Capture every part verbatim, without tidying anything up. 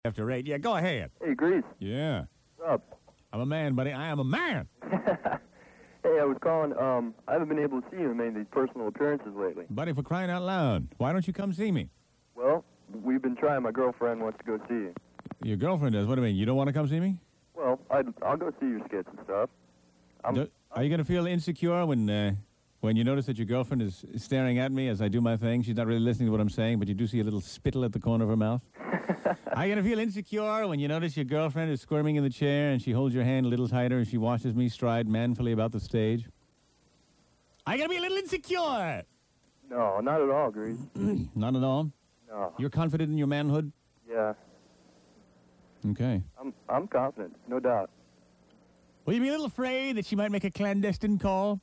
After eight. Yeah, go ahead. Hey, Grease. Yeah. What's up? I'm a man, buddy. I am a man. Hey, I was calling. Um, I haven't been able to see you in many of these personal appearances lately. Buddy, for crying out loud. Why don't you come see me? Well, we've been trying. My girlfriend wants to go see you. Your girlfriend does. What do you mean? You don't want to come see me? Well, I'd, I'll go see your skits and stuff. I'm, Do, are you going to feel insecure when uh, when you notice that your girlfriend is staring at me as I do my thing? She's not really listening to what I'm saying, but you do see a little spittle at the corner of her mouth? Are you going to feel insecure when you notice your girlfriend is squirming in the chair and she holds your hand a little tighter and she watches me stride manfully about the stage? Are you going to be a little insecure? No, not at all, Grease. Not at all? No. You're confident in your manhood? Yeah, Okay. I'm I'm confident, no doubt. Will you be a little afraid that she might make a clandestine call?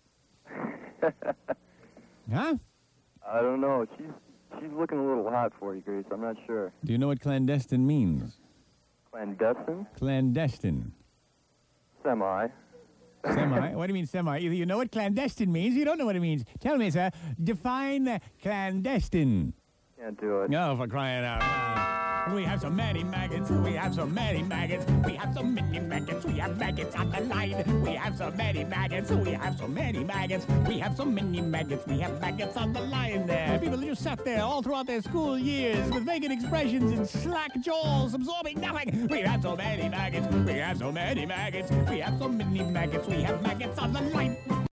Huh? I don't know. She's she's looking a little hot for you, Grease. I'm not sure. Do you know what clandestine means? Clandestine? Clandestine. Semi. Semi? What do you mean semi? Either you know what clandestine means or you don't know what it means. Tell me, sir. Define uh, clandestine. Can't do it. No, for crying out loud. We have so many maggots. We have so many maggots. We have so many maggots. We have maggots on the line. We have so many maggots. We have so many maggots. We have so many maggots. We have maggots on the line there. People just sat there all throughout their school years with vacant expressions and slack jaws, absorbing nothing. We have so many maggots. We have so many maggots. We have so many maggots. We have maggots on the line.